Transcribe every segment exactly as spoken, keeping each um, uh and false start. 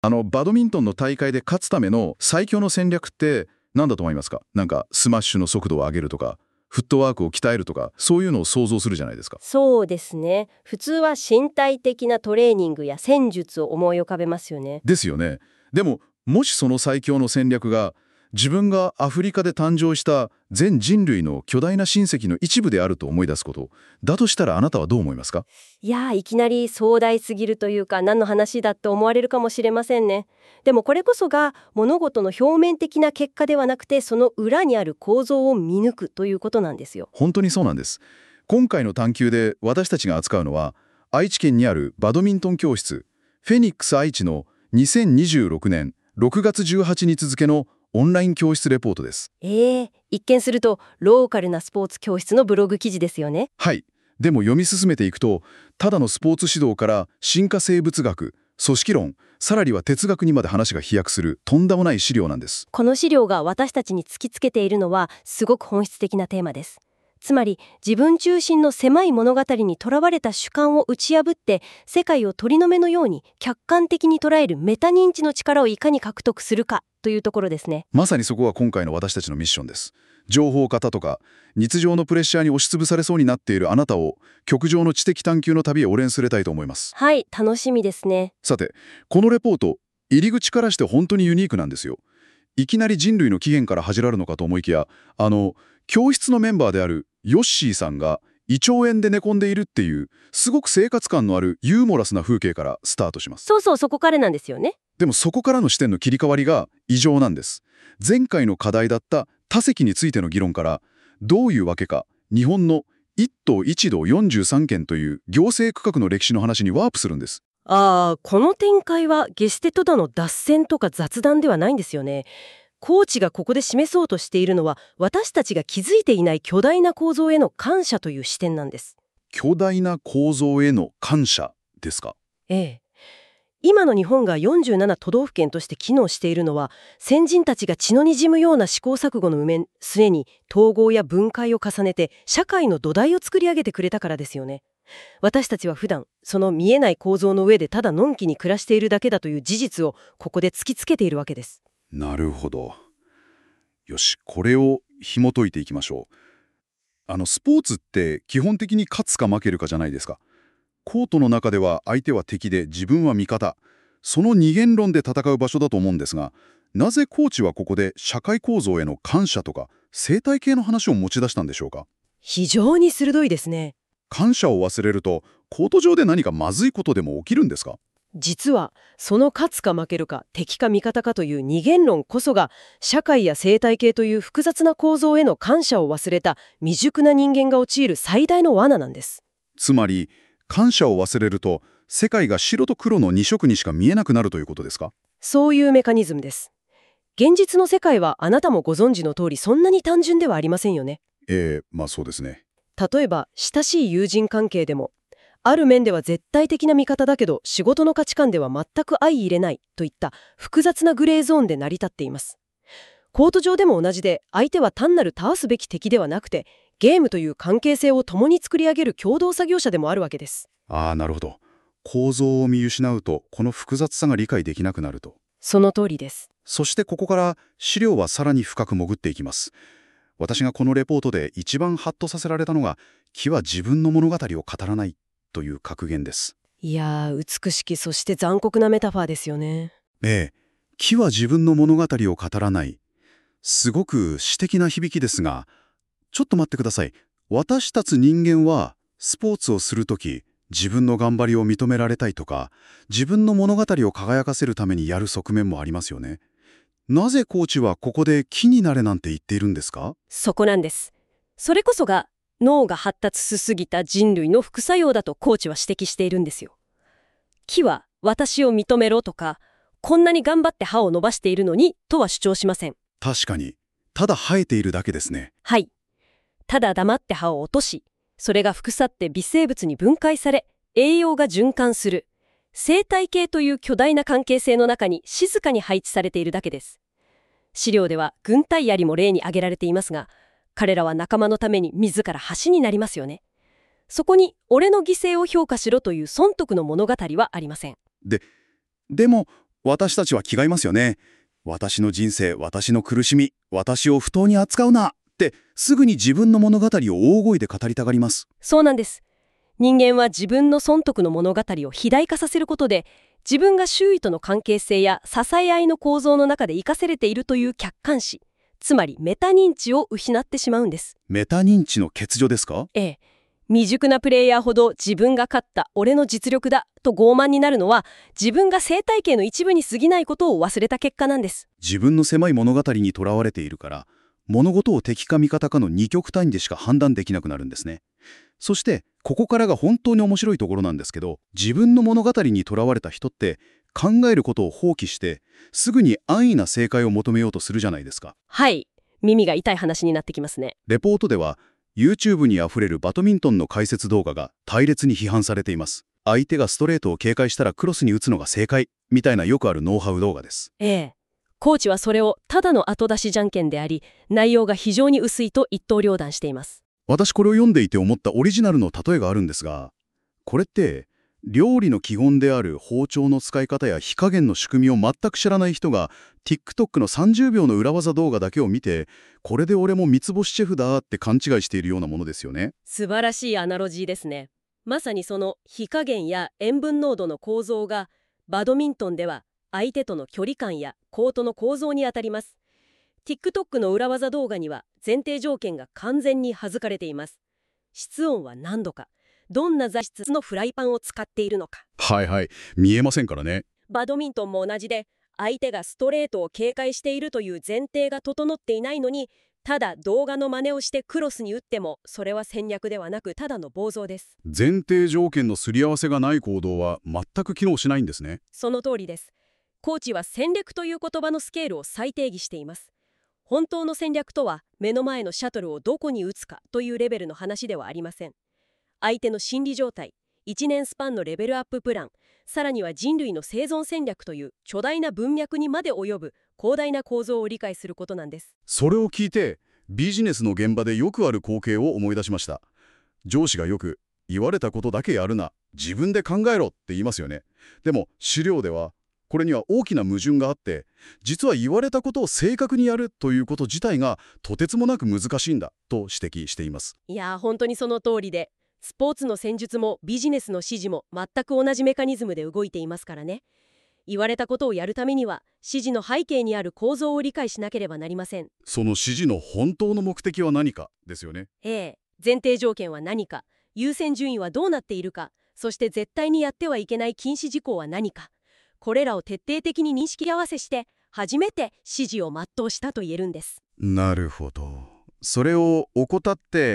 あの、バドミントンの大会で勝つための最強の戦略って何だと思いますか？なんか、スマッシュの速度を上げるとか、フットワークを鍛えるとか、そういうのを想像するじゃないですか。 そうですね。普通は身体的なトレーニングや戦術を思い浮かべますよね。 ですよね。でも、もしその最強の戦略が、自分がアフリカで誕生した全人類の巨大な親戚の一部であると思い出すこと、だとしたらあなたはどう思いますか？ いやー、いきなり壮大すぎるというか、何の話だって思われるかもしれませんね。でもこれこそが物事の表面的な結果ではなくて、その裏にある構造を見抜くということなんですよ。 本当にそうなんです。今回の探究で私たちが扱うのは、愛知県にあるバドミントン教室、フェニックス愛知のにせんにじゅうろくねんろくがつじゅうはちにち付のオンライン教室レポートです。 えー、一見するとローカルなスポーツ教室のブログ記事ですよね。 はい。でも読み進めていくと、ただのスポーツ指導から進化生物学、組織論、さらには哲学にまで話が飛躍するとんでもない資料なんです。 この資料が私たちに突きつけているのはすごく本質的なテーマです。つまり自分中心の狭い物語にとらわれた主観を打ち破って世界を鳥の目のように客観的に捉えるメタ認知の力をいかに獲得するかというところですね。 まさにそこが今回の私たちのミッションです。情報型とか日常のプレッシャーに押しつぶされそうになっているあなたを極上の知的探求の旅へお連れたいと思います。 はい、楽しみですね。 さて、このレポート、入り口からして本当にユニークなんですよ。いきなり人類の起源から始まるのかと思いきや、あの教室のメンバーであるヨッシーさんが胃腸炎で寝込んでいるっていうすごく生活感のあるユーモラスな風景からスタートします。 そうそう、そこからなんですよね。 でもそこからの視点の切り替わりが異常なんです。前回の課題だった多席についての議論からどういうわけか日本の一島一道よんじゅうさんけんという行政区画の歴史の話にワープするんです。 ああ、この展開は決してただの脱線とか雑談ではないんですよね。コーチがここで示そうとしているのは私たちが気づいていない巨大な構造への感謝という視点なんです。 巨大な構造への感謝ですか？ ええ。今の日本がよんじゅうなな都道府県として機能しているのは先人たちが血の滲むような試行錯誤の上末に統合や分解を重ねて社会の土台を作り上げてくれたからですよね。私たちは普段その見えない構造の上でただのんきに暮らしているだけだという事実をここで突きつけているわけです。 なるほど。よし、これを紐解いていきましょう。あのスポーツって基本的に勝つか負けるかじゃないですか。コートの中では相手は敵で自分は味方。その二元論で戦う場所だと思うんですが、なぜコーチはここで社会構造への感謝とか生態系の話を持ち出したんでしょうか？ 非常に鋭いですね。 感謝を忘れるとコート上で何かまずいことでも起きるんですか？ 実はその勝つか負けるか敵か味方かという二元論こそが社会や生態系という複雑な構造への感謝を忘れた未熟な人間が陥る最大の罠なんです。 つまり感謝を忘れると世界が白と黒の二色にしか見えなくなるということですか？ そういうメカニズムです。現実の世界はあなたもご存知の通りそんなに単純ではありませんよね。 ええ、まあそうですね。 例えば親しい友人関係でもある面では絶対的な味方だけど仕事の価値観では全く相入れないといった複雑なグレーゾーンで成り立っています。コート上でも同じで相手は単なる倒すべき敵ではなくてゲームという関係性を共に作り上げる共同作業者でもあるわけです。 ああ、なるほど。構造を見失うとこの複雑さが理解できなくなると。 その通りです。 そしてここから資料はさらに深く潜っていきます。私がこのレポートで一番ハッとさせられたのが、木は自分の物語を語らないという格言です。 いやー、美しきそして残酷なメタファーですよね。 ええ、木は自分の物語を語らない。すごく詩的な響きですが、ちょっと待ってください。私たち人間はスポーツをするとき、自分の頑張りを認められたいとか、自分の物語を輝かせるためにやる側面もありますよね。なぜコーチはここで木になれなんて言っているんですか？ そこなんです。それこそが脳が発達しすぎた人類の副作用だとコーチは指摘しているんですよ。木は私を認めろとか、こんなに頑張って歯を伸ばしているのにとは主張しません。 確かに、ただ生えているだけですね。 はい。ただ黙って歯を落とし、それが腐って微生物に分解され、栄養が循環する。生態系という巨大な関係性の中に静かに配置されているだけです。資料では軍隊槍も例に挙げられていますが、彼らは仲間のために自ら橋になりますよね。そこに俺の犠牲を評価しろという損得の物語はありません。 で、でも私たちは違いますよね。私の人生、私の苦しみ、私を不当に扱うなってすぐに自分の物語を大声で語りたがります。 そうなんです。人間は自分の損得の物語を肥大化させることで、自分が周囲との関係性や支え合いの構造の中で生かされているという客観視、つまりメタ認知を失ってしまうんです。 メタ認知の欠如ですか？ ええ。未熟なプレイヤーほど自分が勝った、俺の実力だと傲慢になるのは、自分が生態系の一部に過ぎないことを忘れた結果なんです。 自分の狭い物語にとらわれているから、物事を敵か味方かの二極端でしか判断できなくなるんですね。そしてここからが本当に面白いところなんですけど、自分の物語にとらわれた人って考えることを放棄してすぐに安易な正解を求めようとするじゃないですか。 はい、耳が痛い話になってきますね。 レポートでは YouTube にあふれるバドミントンの解説動画が隊列に批判されています。相手がストレートを警戒したらクロスに打つのが正解みたいなよくあるノウハウ動画です。 ええ。コーチはそれをただの後出しじゃんけんであり、内容が非常に薄いと一刀両断しています。 私これを読んでいて思ったオリジナルの例えがあるんですが、これって料理の基本である包丁の使い方や火加減の仕組みを全く知らない人が TikTok のさんじゅうびょうの裏技動画だけを見て、これで俺も三つ星シェフだって勘違いしているようなものですよね。 素晴らしいアナロジーですね。まさにその火加減や塩分濃度の構造がバドミントンでは相手との距離感やコートの構造にあたります。TikTok の裏技動画には前提条件が完全に省かれています。室温は何度か、どんな材質のフライパンを使っているのか。 はいはい、見えませんからね。 バドミントンも同じで、相手がストレートを警戒しているという前提が整っていないのに、ただ動画の真似をしてクロスに打っても、それは戦略ではなくただの暴走です。 前提条件のすり合わせがない行動は全く機能しないんですね。 その通りです。コーチは戦略という言葉のスケールを再定義しています。本当の戦略とは、目の前のシャトルをどこに打つかというレベルの話ではありません。相手の心理状態、いちねんスパンのレベルアッププラン、さらには人類の生存戦略という巨大な文脈にまで及ぶ広大な構造を理解することなんです。 それを聞いてビジネスの現場でよくある光景を思い出しました。上司がよく言われたことだけやるな、自分で考えろって言いますよね。でも資料ではこれには大きな矛盾があって、実は言われたことを正確にやるということ自体がとてつもなく難しいんだと指摘しています。 いやー、本当にその通りで、スポーツの戦術もビジネスの指示も全く同じメカニズムで動いていますからね。言われたことをやるためには指示の背景にある構造を理解しなければなりません。 その指示の本当の目的は何かですよね。 ええ、前提条件は何か、優先順位はどうなっているか、そして絶対にやってはいけない禁止事項は何か、これらを徹底的に認識合わせして初めて指示を全うしたと言えるんです。 なるほど。それを怠って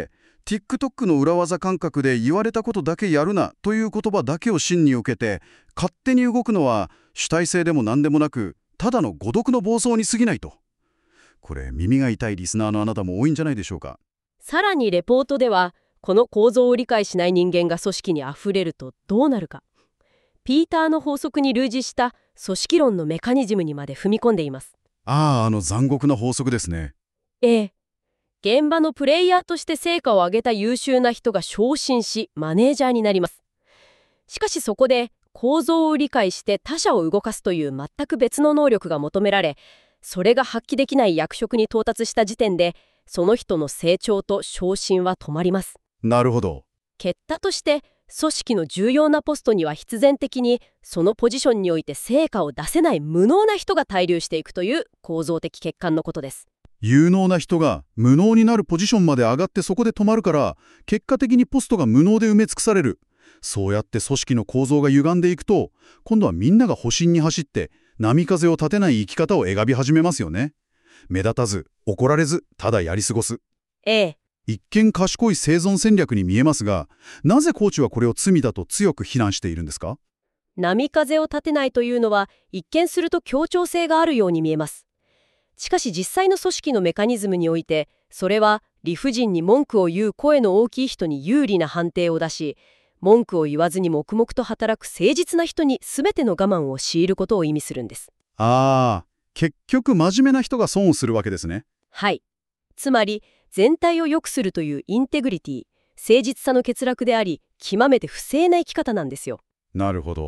TikTok の裏技感覚で言われたことだけやるなという言葉だけを真に受けて勝手に動くのは主体性でも何でもなく、ただの誤読の暴走に過ぎないと。これ耳が痛いリスナーのあなたも多いんじゃないでしょうか。 さらにレポートでは、この構造を理解しない人間が組織にあふれるとどうなるか、ピーターの法則に類似した組織論のメカニズムにまで踏み込んでいます。 ああ、あの残酷な法則ですね。 ええ。現場のプレイヤーとして成果を上げた優秀な人が昇進し、マネージャーになります。しかしそこで構造を理解して他者を動かすという全く別の能力が求められ、それが発揮できない役職に到達した時点で、その人の成長と昇進は止まります。 なるほど。 結果として、組織の重要なポストには必然的にそのポジションにおいて成果を出せない無能な人が滞留していくという構造的欠陥のことです。 有能な人が無能になるポジションまで上がってそこで止まるから、結果的にポストが無能で埋め尽くされる。そうやって組織の構造が歪んでいくと、今度はみんなが保身に走って波風を立てない生き方を描き始めますよね。目立たず怒られずただやり過ごす。 ええ。 一見賢い生存戦略に見えますが、なぜコーチはこれを罪だと強く非難しているんですか？ 波風を立てないというのは一見すると協調性があるように見えます。しかし実際の組織のメカニズムにおいて、それは理不尽に文句を言う声の大きい人に有利な判定を出し、文句を言わずに黙々と働く誠実な人に全ての我慢を強いることを意味するんです。 ああ、結局真面目な人が損をするわけですね。 はい。つまり全体を良くするというインテグリティ、誠実さの欠落であり、極めて不正な生き方なんですよ。 なるほど。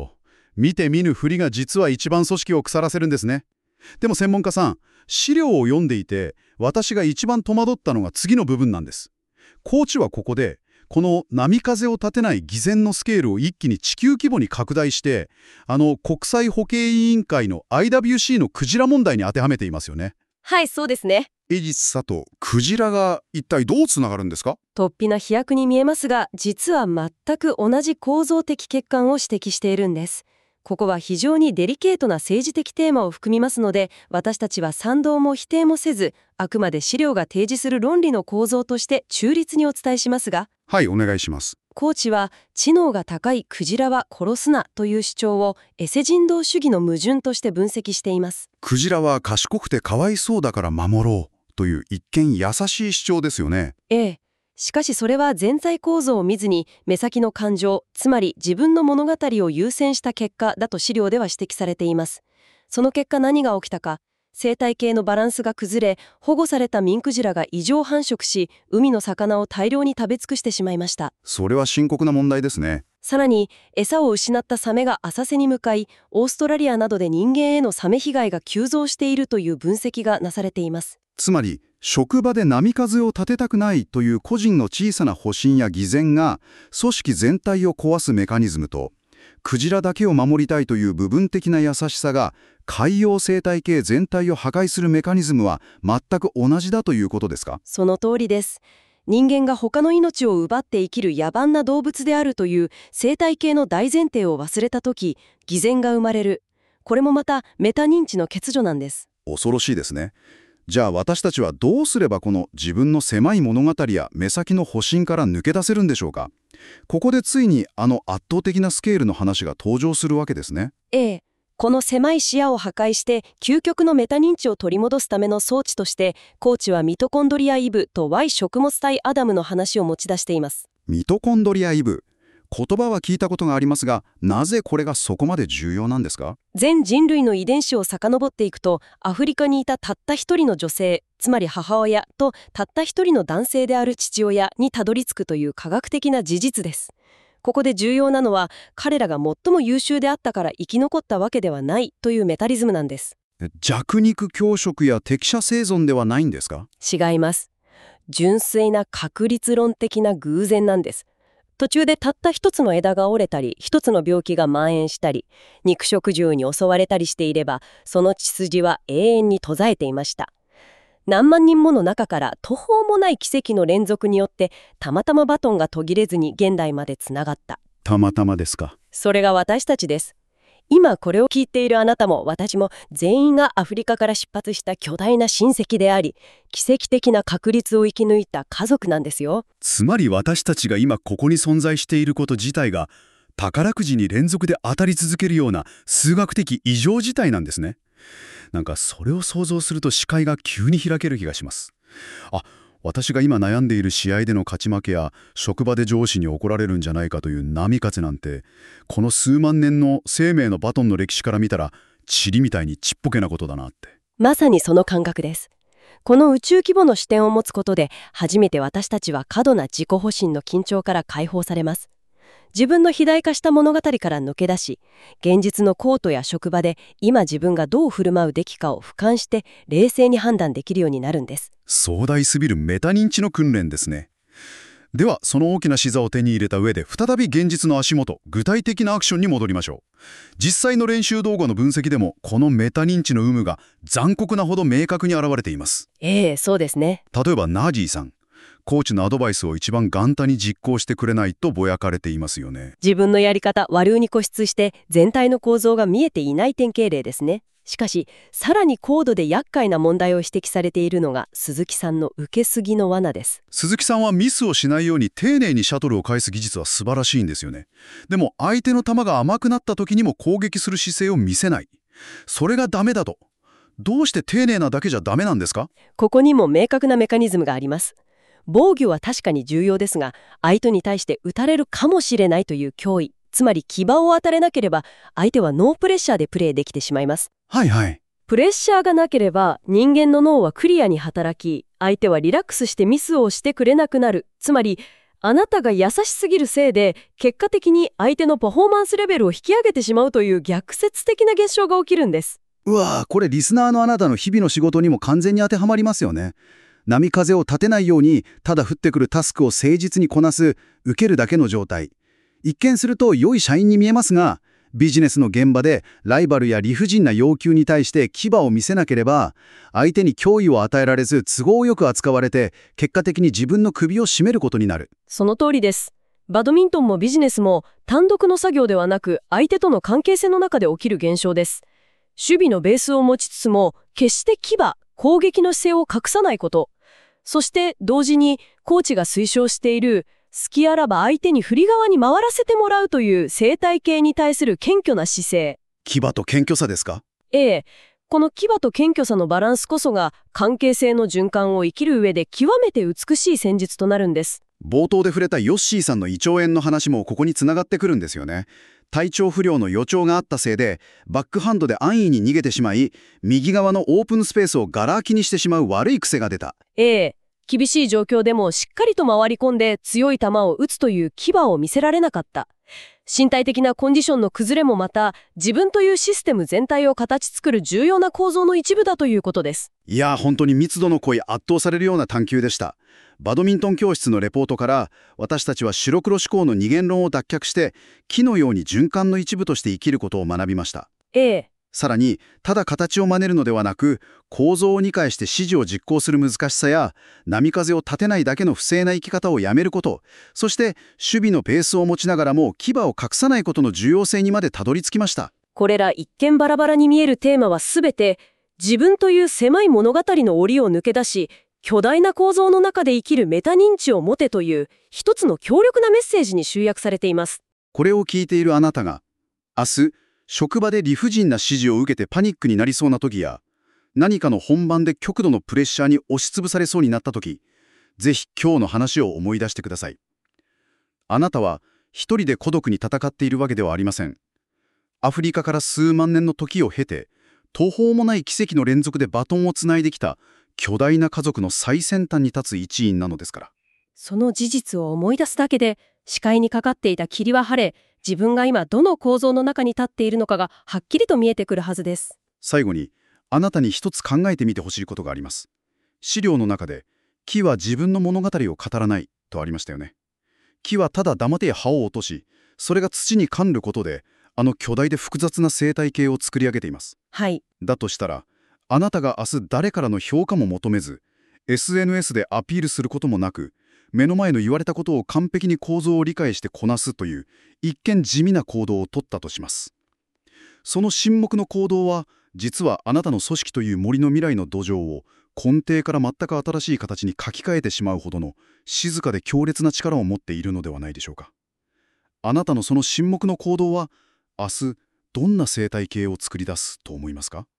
見て見ぬふりが実は一番組織を腐らせるんですね。でも専門家さん、資料を読んでいて、私が一番戸惑ったのが次の部分なんです。コーチはここで、この波風を立てない偽善のスケールを一気に地球規模に拡大して、あの国際保健委員会の アイダブリューシー のクジラ問題に当てはめていますよね。 はい、そうですね。 エジスさとクジラが一体どうつながるんですか？ 突飛な飛躍に見えますが、実は全く同じ構造的欠陥を指摘しているんです。ここは非常にデリケートな政治的テーマを含みますので、私たちは賛同も否定もせず、あくまで資料が提示する論理の構造として中立にお伝えしますが、 はい、お願いします。 コーチは知能が高いクジラは殺すなという主張をエセ人道主義の矛盾として分析しています。 クジラは賢くてかわいそうだから守ろうという一見優しい主張ですよね。 ええ。しかしそれは全体構造を見ずに目先の感情、つまり自分の物語を優先した結果だと資料では指摘されています。その結果何が起きたか、生態系のバランスが崩れ、保護されたミンクジラが異常繁殖し、海の魚を大量に食べ尽くしてしまいました。 それは深刻な問題ですね。 さらに餌を失ったサメが浅瀬に向かい、オーストラリアなどで人間へのサメ被害が急増しているという分析がなされています。 つまり職場で波風を立てたくないという個人の小さな保身や偽善が組織全体を壊すメカニズムと、クジラだけを守りたいという部分的な優しさが海洋生態系全体を破壊するメカニズムは全く同じだということですか？ その通りです。人間が他の命を奪って生きる野蛮な動物であるという生態系の大前提を忘れたとき、偽善が生まれる。これもまたメタ認知の欠如なんです。 恐ろしいですね。じゃあ私たちはどうすればこの自分の狭い物語や目先の保身から抜け出せるんでしょうか？ここでついにあの圧倒的なスケールの話が登場するわけですね。 ええ。この狭い視野を破壊して究極のメタ認知を取り戻すための装置として、コーチはミトコンドリアイブと Y 食物体アダムの話を持ち出しています。 ミトコンドリアイブ。言葉は聞いたことがありますが、なぜこれがそこまで重要なんですか？ 全人類の遺伝子を遡っていくと、アフリカにいたたった一人の女性、つまり母親とたった一人の男性である父親にたどり着くという科学的な事実です。ここで重要なのは、彼らが最も優秀であったから生き残ったわけではないというメタリズムなんです。 弱肉強食や適者生存ではないんですか？ 違います。純粋な確率論的な偶然なんです。途中でたった一つの枝が折れたり、一つの病気が蔓延したり、肉食獣に襲われたりしていれば、その血筋は永遠に途絶えていました。何万人もの中から途方もない奇跡の連続によって、たまたまバトンが途切れずに現代までつながった。 たまたまですか？ それが私たちです。今これを聞いているあなたも私も全員がアフリカから出発した巨大な親戚であり、奇跡的な確率を生き抜いた家族なんですよ。 つまり私たちが今ここに存在していること自体が宝くじに連続で当たり続けるような数学的異常事態なんですね。なんかそれを想像すると視界が急に開ける気がします。あ、私が今悩んでいる試合での勝ち負けや職場で上司に怒られるんじゃないかという波風なんて、この数万年の生命のバトンの歴史から見たら塵みたいにちっぽけなことだなって。 まさにその感覚です。この宇宙規模の視点を持つことで、初めて私たちは過度な自己保身の緊張から解放されます。自分の肥大化した物語から抜け出し、現実のコートや職場で今自分がどう振る舞うべきかを俯瞰して冷静に判断できるようになるんです。 壮大すぎるメタ認知の訓練ですね。ではその大きな視座を手に入れた上で、再び現実の足元、具体的なアクションに戻りましょう。実際の練習動画の分析でもこのメタ認知の有無が残酷なほど明確に現れています。 ええ、そうですね。 例えばナージーさん、コーチのアドバイスを一番元旦に実行してくれないとぼやかれていますよね。 自分のやり方、我流に固執して全体の構造が見えていない典型例ですね。しかし、さらに高度で厄介な問題を指摘されているのが鈴木さんの受けすぎの罠です。 鈴木さんはミスをしないように丁寧にシャトルを返す技術は素晴らしいんですよね。でも相手の球が甘くなった時にも攻撃する姿勢を見せない。それがダメだと。どうして丁寧なだけじゃダメなんですか？ ここにも明確なメカニズムがあります。防御は確かに重要ですが、相手に対して打たれるかもしれないという脅威、つまり牙を当たれなければ相手はノープレッシャーでプレーできてしまいます。 はいはい。 プレッシャーがなければ人間の脳はクリアに働き、相手はリラックスしてミスをしてくれなくなる。つまりあなたが優しすぎるせいで、結果的に相手のパフォーマンスレベルを引き上げてしまうという逆説的な現象が起きるんです。 うわぁ、これリスナーのあなたの日々の仕事にも完全に当てはまりますよね。波風を立てないように、ただ降ってくるタスクを誠実にこなす、受けるだけの状態。一見すると良い社員に見えますが、ビジネスの現場でライバルや理不尽な要求に対して牙を見せなければ、相手に脅威を与えられず都合よく扱われて、結果的に自分の首を絞めることになる。 その通りです。バドミントンもビジネスも単独の作業ではなく、相手との関係性の中で起きる現象です。守備のベースを持ちつつも、決して牙、攻撃の姿勢を隠さないこと。そして同時にコーチが推奨している隙あらば相手に振り側に回らせてもらうという生態系に対する謙虚な姿勢。 牙と謙虚さですか？ ええ、この牙と謙虚さのバランスこそが関係性の循環を生きる上で極めて美しい戦術となるんです。 冒頭で触れたヨッシーさんの胃腸炎の話もここに繋がってくるんですよね。体調不良の予兆があったせいで、バックハンドで安易に逃げてしまい、右側のオープンスペースをガラ空きにしてしまう悪い癖が出た。 ええ、厳しい状況でもしっかりと回り込んで強い球を打つという牙を見せられなかった。身体的なコンディションの崩れもまた、自分というシステム全体を形作る重要な構造の一部だということです。 いやー、本当に密度の濃い圧倒されるような探求でした。バドミントン教室のレポートから、私たちは白黒思考の二元論を脱却して、木のように循環の一部として生きることを学びました。 ええ。 さらに、ただ形を真似るのではなく、構造を理解して指示を実行する難しさや、波風を立てないだけの不正な生き方をやめること、そして守備のベースを持ちながらも牙を隠さないことの重要性にまでたどり着きました。 これら一見バラバラに見えるテーマはすべて、自分という狭い物語の檻を抜け出し、巨大な構造の中で生きるメタ認知を持てという、一つの強力なメッセージに集約されています。 これを聞いているあなたが、明日、職場で理不尽な指示を受けてパニックになりそうな時や、何かの本番で極度のプレッシャーに押しつぶされそうになった時、ぜひ今日の話を思い出してください。あなたは一人で孤独に戦っているわけではありません。アフリカから数万年の時を経て、途方もない奇跡の連続でバトンをつないできた巨大な家族の最先端に立つ一員なのですから。 その事実を思い出すだけで、視界にかかっていた霧は晴れ、自分が今どの構造の中に立っているのかがはっきりと見えてくるはずです。 最後に、あなたに一つ考えてみてほしいことがあります。資料の中で、木は自分の物語を語らないとありましたよね。木はただ黙って葉を落とし、それが土に噛んることで、あの巨大で複雑な生態系を作り上げています。 はい。 だとしたら、あなたが明日誰からの評価も求めず、エスエヌエス でアピールすることもなく、目の前の言われたことを完璧に構造を理解してこなすという一見地味な行動を取ったとします。その沈黙の行動は実はあなたの組織という森の未来の土壌を根底から全く新しい形に書き換えてしまうほどの静かで強烈な力を持っているのではないでしょうか。あなたのその沈黙の行動は明日どんな生態系を作り出すと思いますか？